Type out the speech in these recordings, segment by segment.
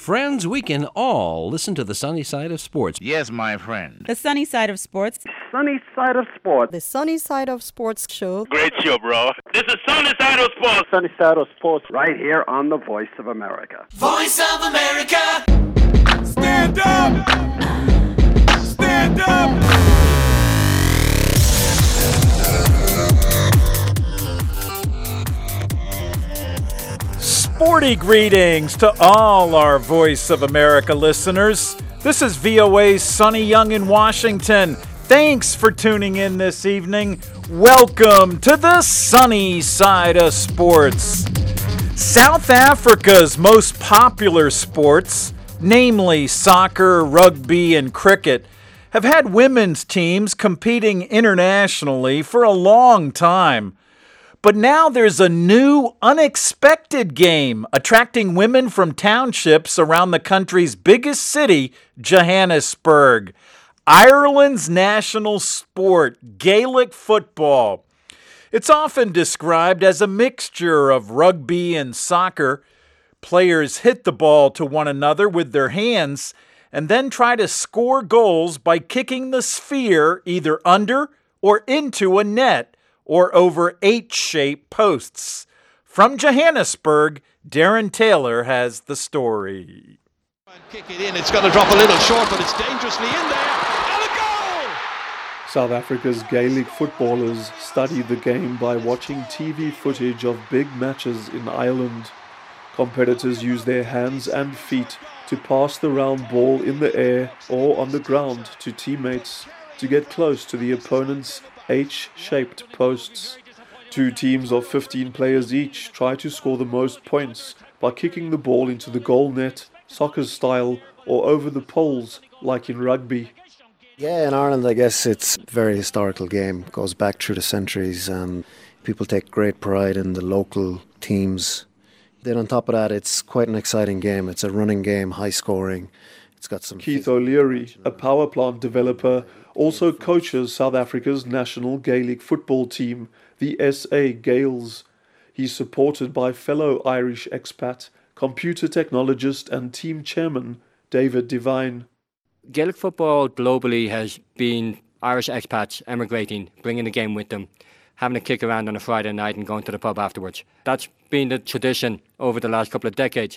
Friends, we can all listen to the sunny side of sports. Yes, my friend. The sunny side of sports. Sunny side of sports. The Sunny Side of Sports show. Great show, bro. This is Sunny Side of Sports. Sunny side of sports right here on the Voice of America. Voice of America. Stand up! Stand up! Sporty greetings to all our Voice of America listeners. This is VOA's Sonny Young in Washington. Thanks for tuning in this evening. Welcome to the sunny side of sports. South Africa's most popular sports, namely soccer, rugby, and cricket, have had women's teams competing internationally for a long time. But now there's a new, unexpected game attracting women from townships around the country's biggest city, Johannesburg. Ireland's national sport, Gaelic football. It's often described as a mixture of rugby and soccer. Players hit the ball to one another with their hands and then try to score goals by kicking the sphere either under or into a net or over H-shaped posts. From Johannesburg, Darren Taylor has the story. Kick it in, it's going to drop a little short, but it's dangerously in there, and a goal! South Africa's Gaelic footballers study the game by watching TV footage of big matches in Ireland. Competitors use their hands and feet to pass the round ball in the air or on the ground to teammates to get close to the opponent's H-shaped posts. Two teams of 15 players each try to score the most points by kicking the ball into the goal net, soccer style, or over the poles, like in rugby. Yeah, in Ireland, I guess it's a very historical game. It goes back through the centuries, and people take great pride in the local teams. Then on top of that, it's quite an exciting game. It's a running game, high scoring. It's got some... Keith O'Leary, a power plant developer, also coaches South Africa's national Gaelic football team, the SA Gaels. He's supported by fellow Irish expat, computer technologist and team chairman David Devine. Gaelic football globally has been Irish expats emigrating, bringing the game with them, having a kick around on a Friday night and going to the pub afterwards. That's been the tradition over the last couple of decades.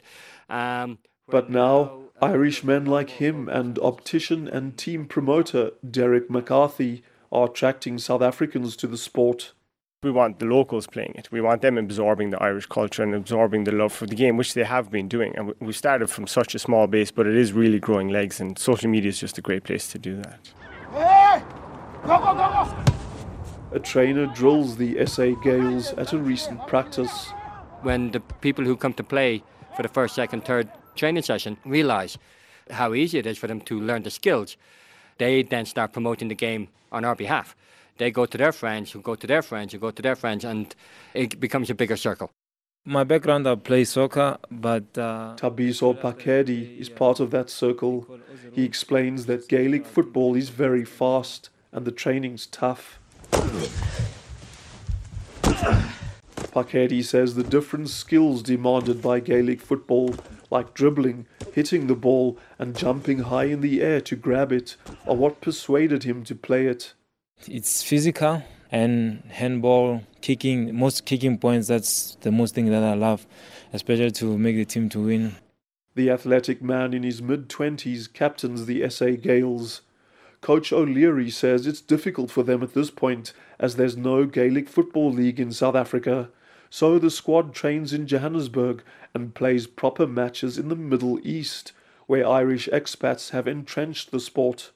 But now, Irish men like him and optician and team promoter Derek McCarthy are attracting South Africans to the sport. We want the locals playing it. We want them absorbing the Irish culture and absorbing the love for the game, which they have been doing. And we started from such a small base, but it is really growing legs, and social media is just a great place to do that. Hey! Go, go, go, go! A trainer drills the SA Gaels at a recent practice. When the people who come to play for the first, second, third training session realise how easy it is for them to learn the skills, they then start promoting the game on our behalf. They go to their friends, who go to their friends, who go to their friends, and it becomes a bigger circle. My background, I play soccer, but... Tabiso Pakedi is part of that circle. He explains that Gaelic football is very fast and the training's tough. Pakedi says the different skills demanded by Gaelic football, like dribbling, hitting the ball and jumping high in the air to grab it, are what persuaded him to play it. It's physical and handball, kicking, most kicking points, that's the most thing that I love, especially to make the team to win. The athletic man in his mid-20s captains the SA Gaels. Coach O'Leary says it's difficult for them at this point as there's no Gaelic football league in South Africa. So the squad trains in Johannesburg and plays proper matches in the Middle East, where Irish expats have entrenched the sport.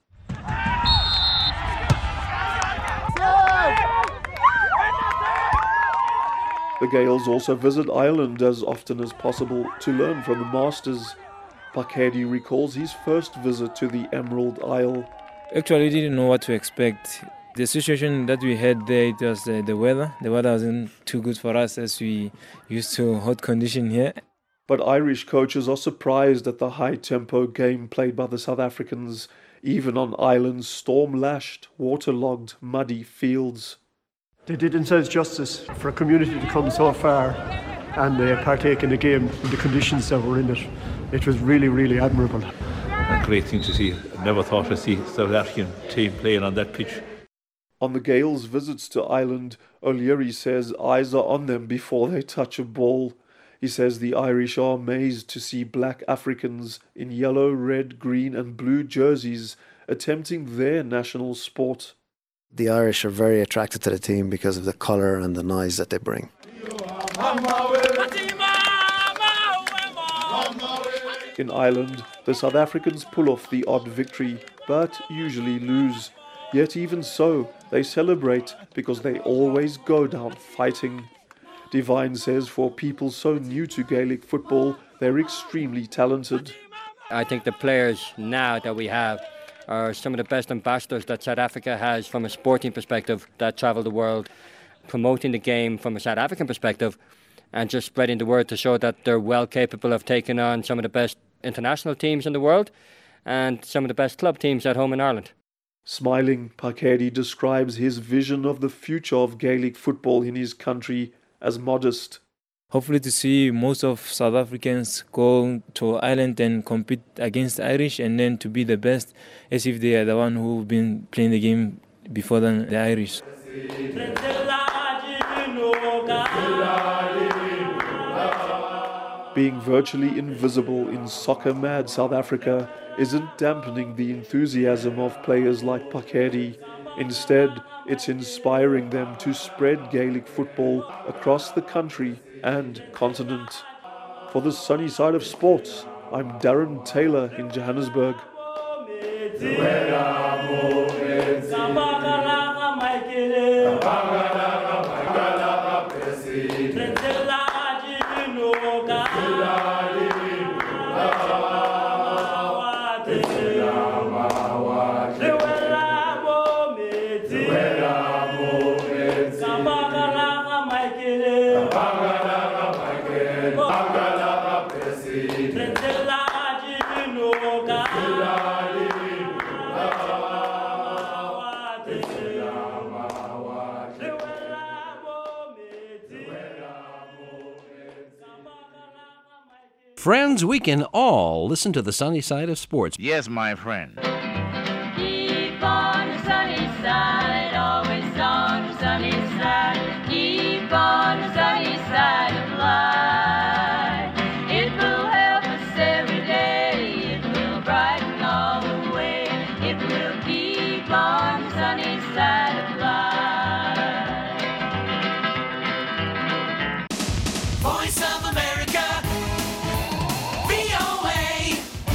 The Gaels also visit Ireland as often as possible to learn from the masters. Pakedi recalls his first visit to the Emerald Isle. Actually, we didn't know what to expect. The situation that we had there, it was the weather. The weather wasn't too good for us as we used to hot condition here. But Irish coaches are surprised at the high-tempo game played by the South Africans, even on Ireland's storm-lashed, waterlogged, muddy fields. They did themselves justice for a community to come so far and partake in the game in the conditions that were in it. it was really, really admirable. A great thing to see. I never thought I'd see South African team playing on that pitch. On the Gaels' visits to Ireland, O'Leary says eyes are on them before they touch a ball. He says the Irish are amazed to see black Africans in yellow, red, green and blue jerseys attempting their national sport. The Irish are very attracted to the team because of the colour and the noise that they bring. In Ireland, the South Africans pull off the odd victory, but usually lose. Yet even so, they celebrate because they always go down fighting. Devine says for people so new to Gaelic football, they're extremely talented. I think the players now that we have are some of the best ambassadors that South Africa has from a sporting perspective that travel the world, promoting the game from a South African perspective and just spreading the word to show that they're well capable of taking on some of the best international teams in the world and some of the best club teams at home in Ireland. Smiling, Pakedi describes his vision of the future of Gaelic football in his country as modest. Hopefully to see most of South Africans go to Ireland and compete against the Irish and then to be the best as if they are the one who've been playing the game before than the Irish. Being virtually invisible in soccer-mad South Africa isn't dampening the enthusiasm of players like Pakedi. Instead, it's inspiring them to spread Gaelic football across the country and continent. For the sunny side of sports, I'm Darren Taylor in Johannesburg. Friends, we can all listen to the sunny side of sports. Yes, my friend. Keep on the sunny side, always on the sunny side. Keep on the sunny side of life. It will help us every day. It will brighten all the way. It will keep on the sunny side of life. Voice of America, VOA,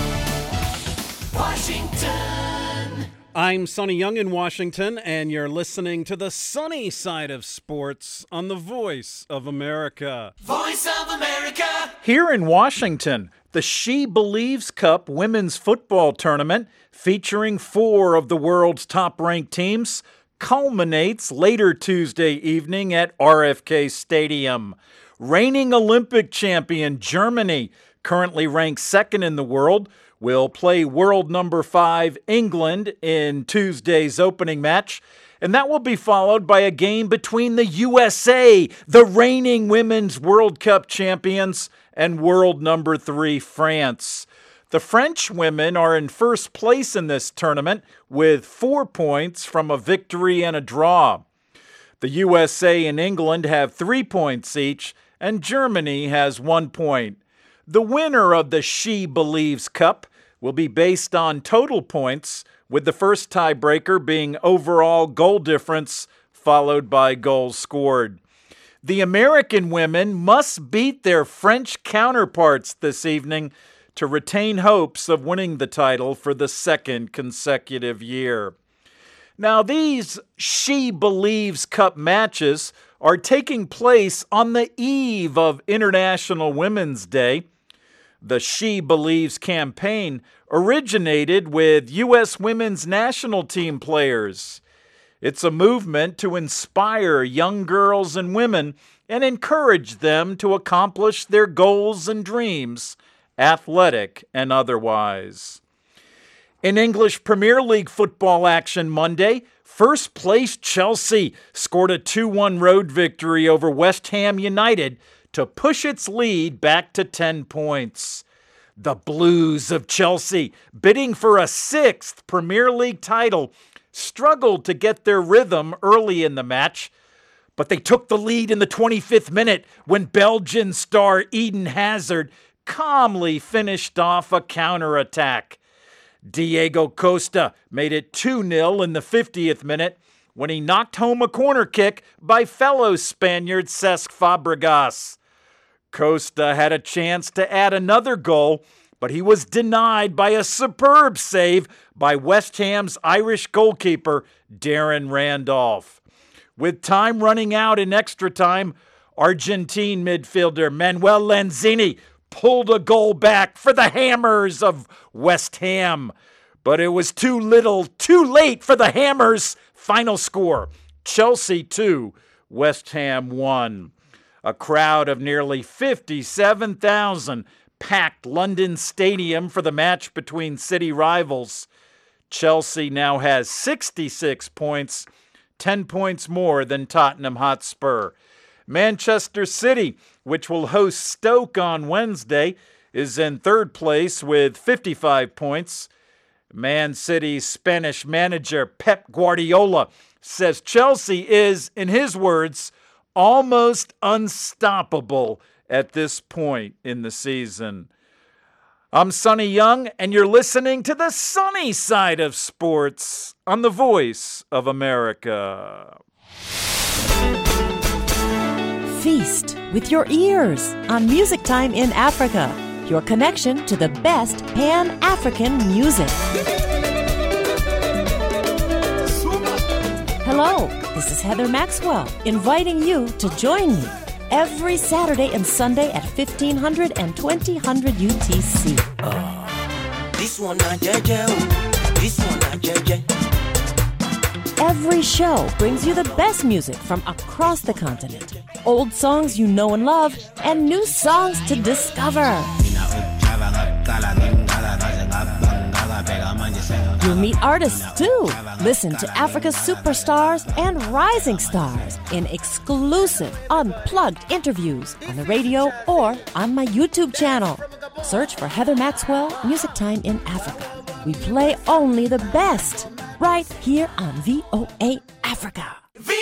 Washington. I'm Sonny Young in Washington, and you're listening to the sunny side of sports on the Voice of America. Voice of America. Here in Washington, the She Believes Cup women's football tournament, featuring 4 of the world's top-ranked teams, culminates later Tuesday evening at RFK Stadium. Reigning Olympic champion Germany, currently ranked 2nd in the world, will play world number 5 England in Tuesday's opening match, and that will be followed by a game between the USA, the reigning Women's World Cup champions, and world number 3 France. The French women are in first place in this tournament with 4 points from a victory and a draw. The USA and England have 3 points each, and Germany has 1 point. The winner of the She Believes Cup will be based on total points, with the first tiebreaker being overall goal difference, followed by goals scored. The American women must beat their French counterparts this evening to retain hopes of winning the title for the 2nd consecutive year. Now, these She Believes Cup matches are taking place on the eve of International Women's Day. The She Believes campaign originated with U.S. women's national team players. It's a movement to inspire young girls and women and encourage them to accomplish their goals and dreams, athletic and otherwise. In English Premier League football action Monday, first place Chelsea scored a 2-1 road victory over West Ham United to push its lead back to 10 points. The Blues of Chelsea, bidding for a sixth Premier League title, struggled to get their rhythm early in the match, but they took the lead in the 25th minute when Belgian star Eden Hazard calmly finished off a counterattack. Diego Costa made it 2-0 in the 50th minute when he knocked home a corner kick by fellow Spaniard Cesc Fabregas. Costa had a chance to add another goal, but he was denied by a superb save by West Ham's Irish goalkeeper, Darren Randolph. With time running out in extra time, Argentine midfielder Manuel Lanzini pulled a goal back for the Hammers of West Ham. But it was too little, too late for the Hammers. Final score, Chelsea 2, West Ham 1. A crowd of nearly 57,000 packed London Stadium for the match between city rivals. Chelsea now has 66 points, 10 points more than Tottenham Hotspur. Manchester City, which will host Stoke on Wednesday, is in third place with 55 points. Man City's Spanish manager Pep Guardiola says Chelsea is, in his words, almost unstoppable at this point in the season. I'm Sonny Young, and you're listening to the sunny side of sports on the Voice of America. Feast with your ears on Music Time in Africa, your connection to the best Pan-African music. Hello, this is Heather Maxwell, inviting you to join me every Saturday and Sunday at 1500 and 2000 UTC. This one not JJ. This one not JJ. Every show brings you the best music from across the continent. Old songs you know and love, and new songs to discover. You'll meet artists too. Listen to Africa's superstars and rising stars in exclusive, unplugged interviews on the radio or on my YouTube channel. Search for Heather Maxwell, Music Time in Africa. We play only the best right here on VOA Africa.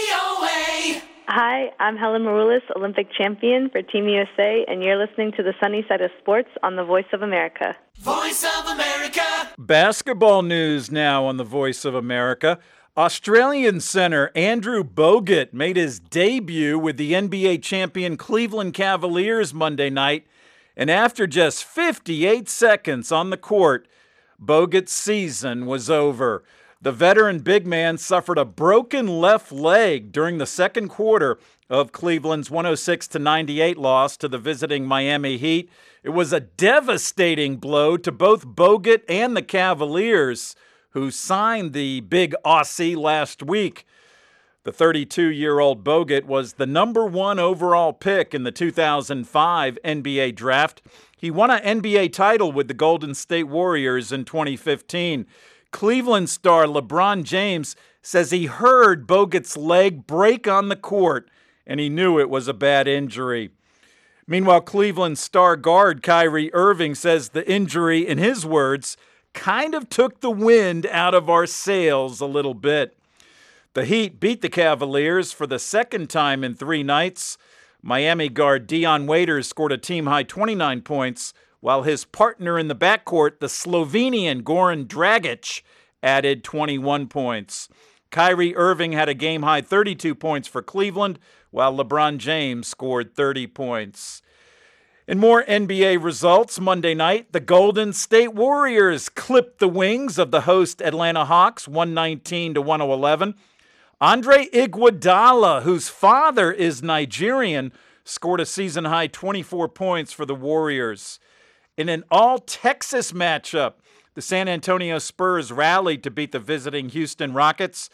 VOA! Hi, I'm Helen Maroulis, Olympic champion for Team USA, and you're listening to the Sunny Side of Sports on the Voice of America. Voice of America! Basketball news now on the Voice of America. Australian center Andrew Bogut made his debut with the NBA champion Cleveland Cavaliers Monday night, and after just 58 seconds on the court, Bogut's season was over. The veteran big man suffered a broken left leg during the second quarter of Cleveland's 106-98 loss to the visiting Miami Heat. It was a devastating blow to both Bogut and the Cavaliers, who signed the big Aussie last week. The 32-year-old Bogut was the number one overall pick in the 2005 NBA draft. He won an NBA title with the Golden State Warriors in 2015. Cleveland star LeBron James says he heard Bogut's leg break on the court, and he knew it was a bad injury. Meanwhile, Cleveland star guard Kyrie Irving says the injury, in his words, kind of took the wind out of our sails a little bit. The Heat beat the Cavaliers for the second time in 3 nights. Miami guard Dion Waiters scored a team-high 29 points, while his partner in the backcourt, the Slovenian Goran Dragic, added 21 points. Kyrie Irving had a game-high 32 points for Cleveland, while LeBron James scored 30 points. In more NBA results, Monday night, the Golden State Warriors clipped the wings of the host Atlanta Hawks 119-111. Andre Iguodala, whose father is Nigerian, scored a season-high 24 points for the Warriors. In an all-Texas matchup, the San Antonio Spurs rallied to beat the visiting Houston Rockets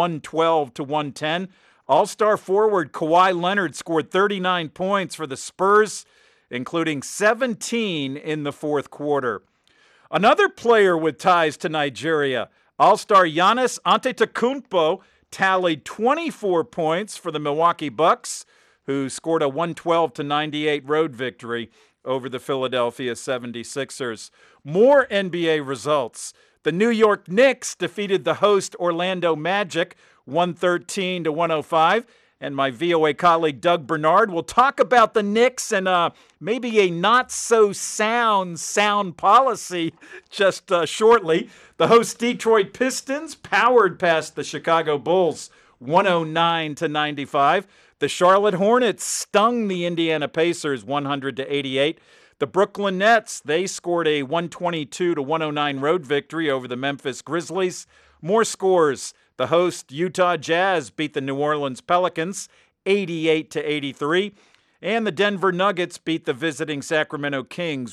112-110. All-star forward Kawhi Leonard scored 39 points for the Spurs, including 17 in the fourth quarter. Another player with ties to Nigeria, all-star Giannis Antetokounmpo, tallied 24 points for the Milwaukee Bucks, who scored a 112-98 road victory over the Philadelphia 76ers. More NBA results. The New York Knicks defeated the host Orlando Magic 113-105. And my VOA colleague Doug Bernard will talk about the Knicks and maybe a not-so-sound policy just shortly. The host Detroit Pistons powered past the Chicago Bulls 109-95. The Charlotte Hornets stung the Indiana Pacers 100-88. The Brooklyn Nets, they scored a 122-109 road victory over the Memphis Grizzlies. More scores. The host Utah Jazz beat the New Orleans Pelicans 88-83. And the Denver Nuggets beat the visiting Sacramento Kings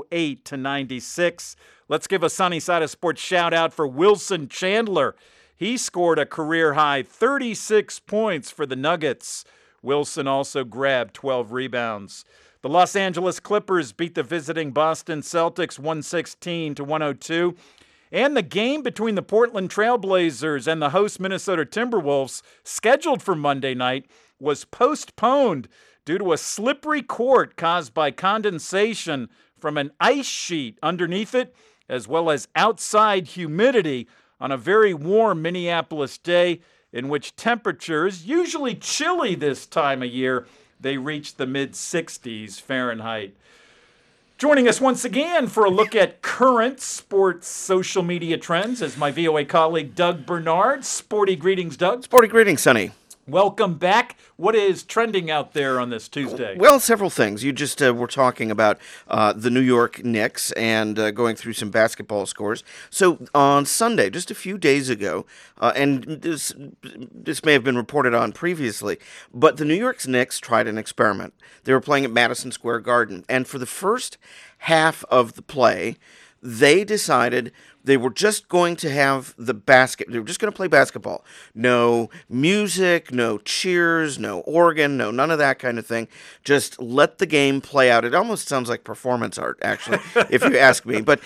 108-96. Let's give a Sunny Side of Sports shout out for Wilson Chandler. He scored a career-high 36 points for the Nuggets. Wilson also grabbed 12 rebounds. The Los Angeles Clippers beat the visiting Boston Celtics 116-102. And the game between the Portland Trailblazers and the host Minnesota Timberwolves, scheduled for Monday night, was postponed due to a slippery court caused by condensation from an ice sheet underneath it, as well as outside humidity on a very warm Minneapolis day in which temperatures, usually chilly this time of year, they reached the mid-60s Fahrenheit. Joining us once again for a look at current sports social media trends is my VOA colleague Doug Bernard. Sporty greetings, Doug. Sporty greetings, Sonny. Welcome back. What is trending out there on this Tuesday? Well, several things. You just were talking about the New York Knicks and going through some basketball scores. So on Sunday, just a few days ago, and this may have been reported on previously, but the New York Knicks tried an experiment. They were playing at Madison Square Garden, and for the first half of the play, they decided they were just going to have they were just going to play basketball. No music, no cheers, no organ, no none of that kind of thing. Just let the game play out. It almost sounds like performance art, actually, if you ask me. But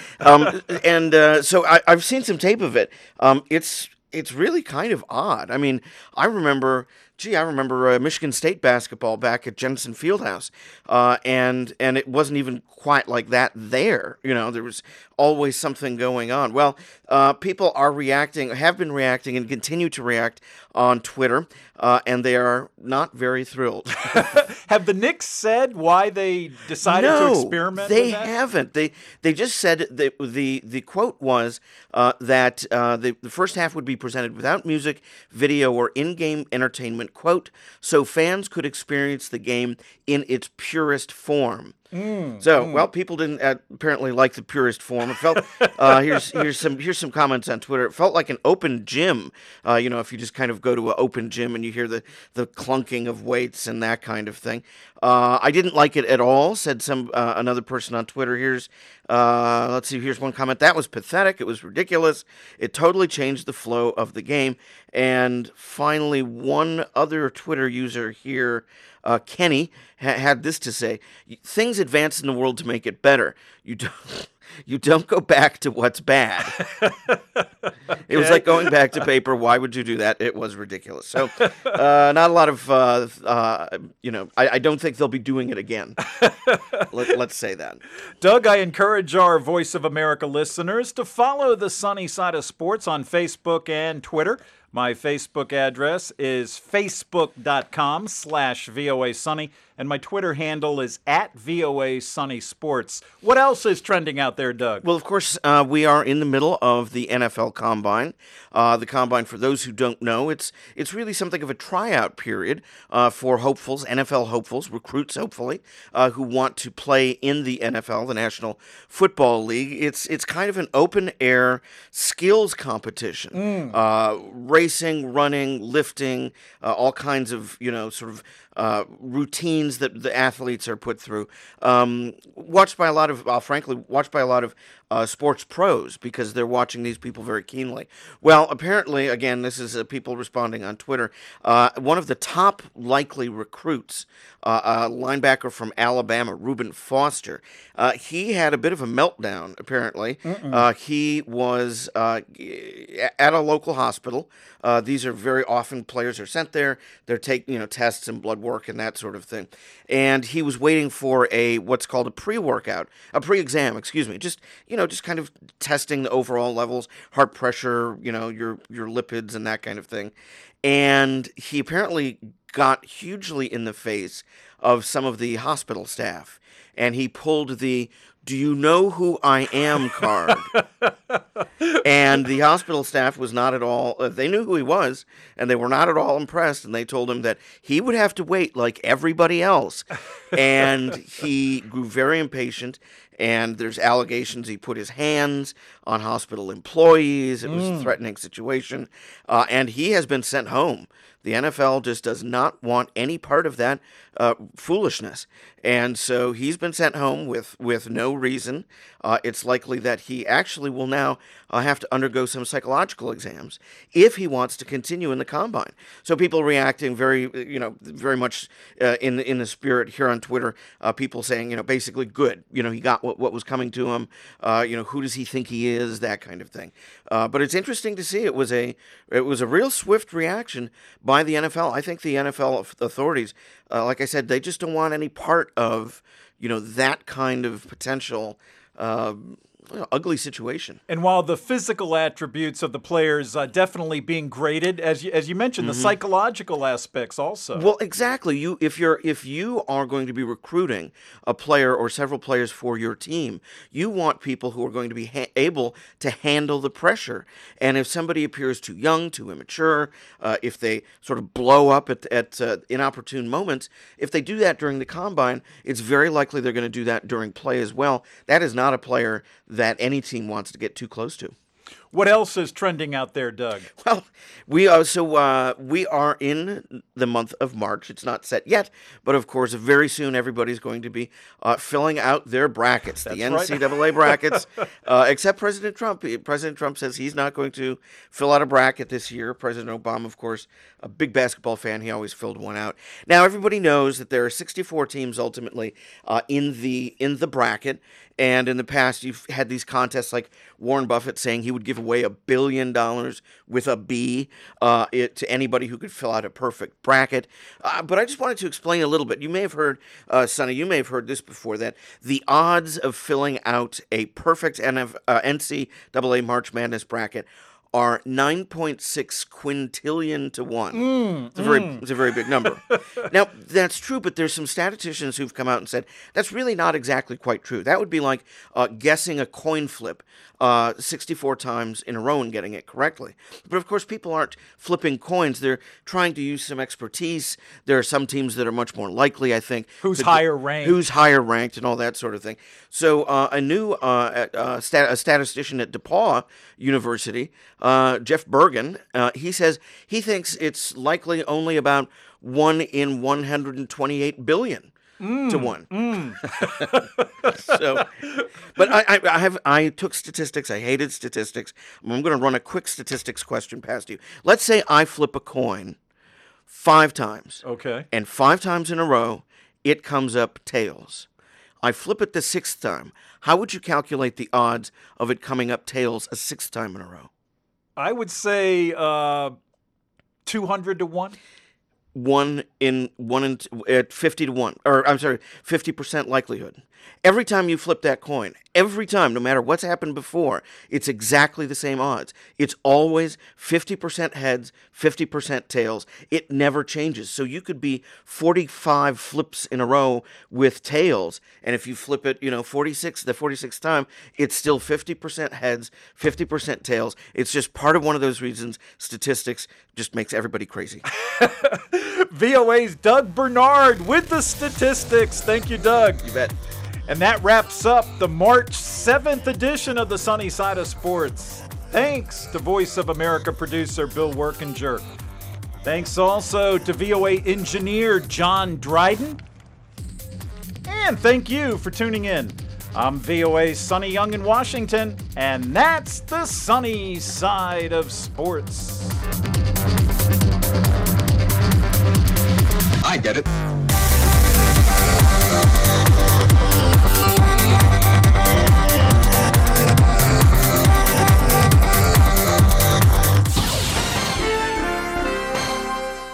so I've seen some tape of it. It's really kind of odd. I mean, I remember Michigan State basketball back at Jensen Fieldhouse, and it wasn't even quite like that there. You know, there was always something going on. Well, people are reacting, have been reacting, and continue to react on Twitter, and they are not very thrilled. Have the Knicks said why they decided to experiment they with that? haven't. They just said that the quote was that the first half would be presented without music, video, or in-game entertainment, quote, so fans could experience the game in its purest form. Well, people didn't apparently like the purest form. It felt here's some comments on Twitter. It felt like an open gym. If you just kind of go to an open gym and you hear the clunking of weights and that kind of thing. I didn't like it at all, said another person on Twitter. Here's one comment. That was pathetic. It was ridiculous. It totally changed the flow of the game. And finally, one other Twitter user here, Kenny, had this to say: things advance in the world to make it better. You don't go back to what's bad. It was like going back to paper. Why would you do that? It was ridiculous. So not a lot of, I don't think they'll be doing it again. Let's say that. Doug, I encourage our Voice of America listeners to follow the Sunny Side of Sports on Facebook and Twitter. My Facebook address is facebook.com/VOA Sunny, and my Twitter handle is @VOA Sunny Sports. What else is trending out there, Doug? Well, of course, we are in the middle of the NFL Combine. The Combine, for those who don't know, it's really something of a tryout period for hopefuls, NFL hopefuls, recruits, hopefully, who want to play in the NFL, the National Football League. It's kind of an open-air skills competition. Racing, running, lifting, all kinds of, routines that the athletes are put through. Watched by a lot of sports pros, because they're watching these people very keenly. Well, apparently, again, this is people responding on Twitter, one of the top likely recruits, a linebacker from Alabama, Reuben Foster, he had a bit of a meltdown, apparently. He was at a local hospital. These are very often players are sent there. They're taking tests and blood work and that sort of thing. And he was waiting for what's called a pre-exam, just kind of testing the overall levels, heart pressure, your lipids and that kind of thing. And he apparently got hugely in the face of some of the hospital staff. And he pulled the "Do you know who I am" card. And the hospital staff was not at all, they knew who he was, and they were not at all impressed. And they told him that he would have to wait like everybody else. And he grew very impatient. And there's allegations he put his hands on hospital employees. It was a threatening situation. And he has been sent home. The NFL just does not want any part of that foolishness. And so he's been sent home with no reason. It's likely that he actually will now have to undergo some psychological exams if he wants to continue in the combine. So people reacting very much in the spirit here on Twitter. People saying, basically good. He got what was coming to him. Who does he think he is? That kind of thing. But it's interesting to see. It was a real swift reaction by the NFL. I think the NFL authorities, like I said, they just don't want any part of that kind of potential ugly situation. And while the physical attributes of the players definitely being graded, as you mentioned, the psychological aspects also. Well, exactly. If you are going to be recruiting a player or several players for your team, you want people who are going to be able to handle the pressure. And if somebody appears too young, too immature, if they sort of blow up at inopportune moments, if they do that during the combine, it's very likely they're going to do that during play as well. That is not a player that any team wants to get too close to. What else is trending out there, Doug? Well, we are in the month of March. It's not set yet, but of course, very soon everybody's going to be filling out their brackets, the NCAA brackets, except President Trump. President Trump says he's not going to fill out a bracket this year. President Obama, of course, a big basketball fan, he always filled one out. Now, everybody knows that there are 64 teams ultimately in the bracket. And in the past, you've had these contests like Warren Buffett saying he would give away $1 billion with a B to anybody who could fill out a perfect bracket. But I just wanted to explain a little bit. You may have heard, Sonny, you may have heard this before, that the odds of filling out a perfect NCAA March Madness bracket are 9.6 quintillion to 1. It's a very big number. Now, that's true, but there's some statisticians who've come out and said that's really not exactly quite true. That would be like guessing a coin flip 64 times in a row and getting it correctly. But of course, people aren't flipping coins. They're trying to use some expertise. There are some teams that are much more likely, I think. Who's higher ranked and all that sort of thing. So a new statistician at DePauw University, Jeff Bergen, he says he thinks it's likely only about 1 in 128 billion. To 1. So, but I took statistics. I hated statistics. I'm going to run a quick statistics question past you. Let's say I flip a coin 5 times. Okay. And 5 times in a row, it comes up tails. I flip it the 6th time. How would you calculate the odds of it coming up tails a 6th time in a row? I would say 200 to 1. 50 to 1, or I'm sorry, 50% likelihood. Every time you flip that coin, every time, no matter what's happened before, it's exactly the same odds. It's always 50% heads, 50% tails. It never changes. So you could be 45 flips in a row with tails, and if you flip it, the 46th time, it's still 50% heads, 50% tails. It's just part of one of those reasons statistics just makes everybody crazy. VOA's Doug Bernard with the statistics. Thank you, Doug. You bet. And that wraps up the March 7th edition of the Sunny Side of Sports. Thanks to Voice of America producer Bill Workinger. Thanks also to VOA engineer John Dryden. And thank you for tuning in. I'm VOA's Sonny Young in Washington, and that's the Sunny Side of Sports. I get it.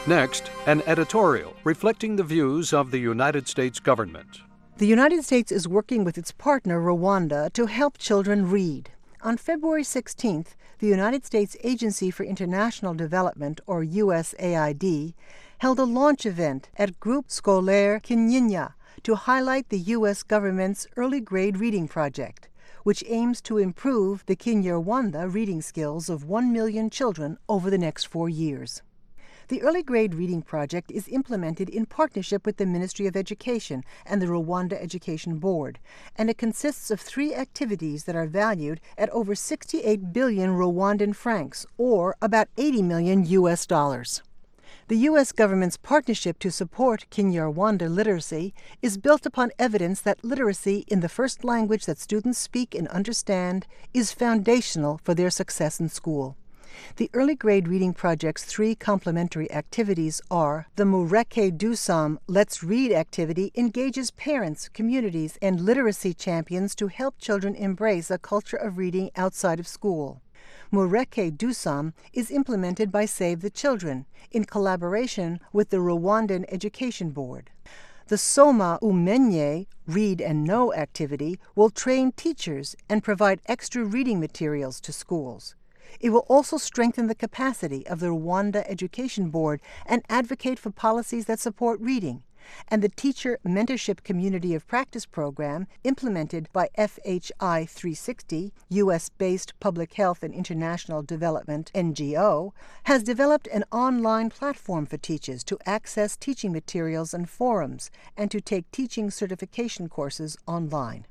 Next, an editorial reflecting the views of the United States government. The United States is working with its partner, Rwanda, to help children read. On February 16th, the United States Agency for International Development, or USAID, held a launch event at Groupe Scolaire Kinyinya to highlight the U.S. government's early grade reading project, which aims to improve the Kinyarwanda reading skills of 1 million children over the next 4 years. The Early Grade Reading Project is implemented in partnership with the Ministry of Education and the Rwanda Education Board, and it consists of 3 activities that are valued at over 68 billion Rwandan francs, or about $80 million US dollars. The U.S. government's partnership to support Kinyarwanda literacy is built upon evidence that literacy in the first language that students speak and understand is foundational for their success in school. The Early Grade Reading Project's 3 complementary activities are: the Mureke Dusam Let's Read activity engages parents, communities, and literacy champions to help children embrace a culture of reading outside of school. Mureke Dusam is implemented by Save the Children in collaboration with the Rwandan Education Board. The Soma Umenye Read and Know activity will train teachers and provide extra reading materials to schools. It will also strengthen the capacity of the Rwanda Education Board and advocate for policies that support reading. And the Teacher Mentorship Community of Practice program, implemented by FHI 360, U.S.-based public health and international development NGO, has developed an online platform for teachers to access teaching materials and forums and to take teaching certification courses online.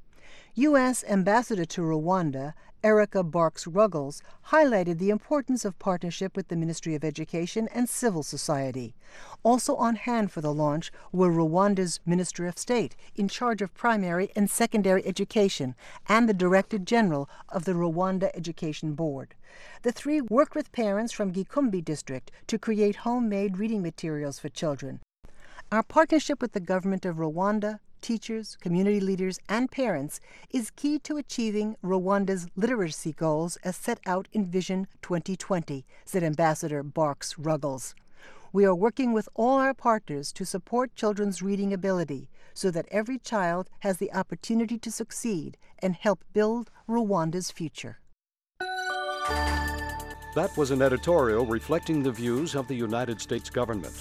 U.S. Ambassador to Rwanda, Erica Barks-Ruggles, highlighted the importance of partnership with the Ministry of Education and civil society. Also on hand for the launch were Rwanda's Minister of State, in charge of primary and secondary education, and the Director General of the Rwanda Education Board. The 3 worked with parents from Gikumbi District to create homemade reading materials for children. Our partnership with the government of Rwanda, teachers, community leaders, and parents is key to achieving Rwanda's literacy goals as set out in Vision 2020, said Ambassador Barks-Ruggles. We are working with all our partners to support children's reading ability so that every child has the opportunity to succeed and help build Rwanda's future. That was an editorial reflecting the views of the United States government.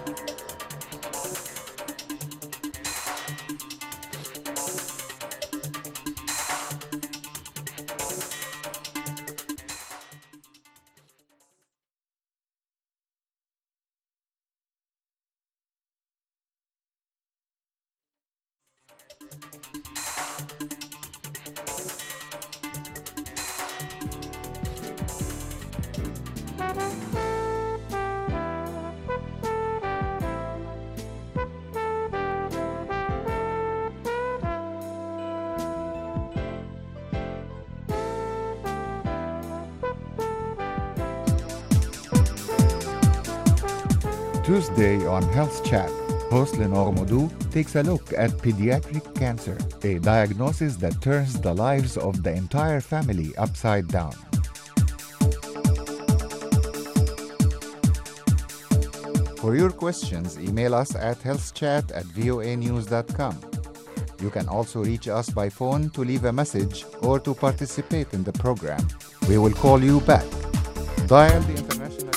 Tuesday on Health Chat, host Lenore Modou takes a look at pediatric cancer, a diagnosis that turns the lives of the entire family upside down. For your questions, email us at healthchat@voanews.com. You can also reach us by phone to leave a message or to participate in the program. We will call you back. Dial the international...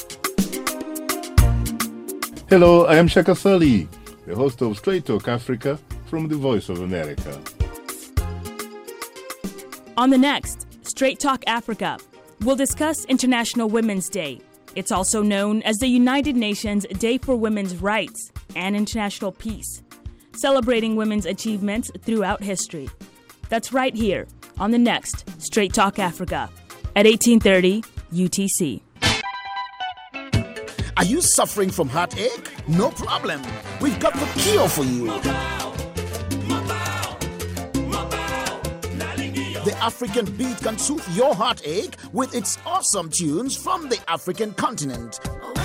Hello, I am Shaka Sali, the host of Straight Talk Africa from the Voice of America. On the next Straight Talk Africa, we'll discuss International Women's Day. It's also known as the United Nations Day for Women's Rights and International Peace, celebrating women's achievements throughout history. That's right here on the next Straight Talk Africa at 1830 UTC. Are you suffering from heartache? No problem. We've got the cure for you. The African Beat can soothe your heartache with its awesome tunes from the African continent.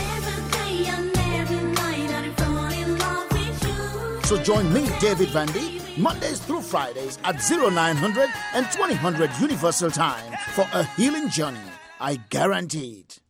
So join me, David Vandy, Mondays through Fridays at 0900 and 2000 Universal Time for a healing journey. I guarantee it.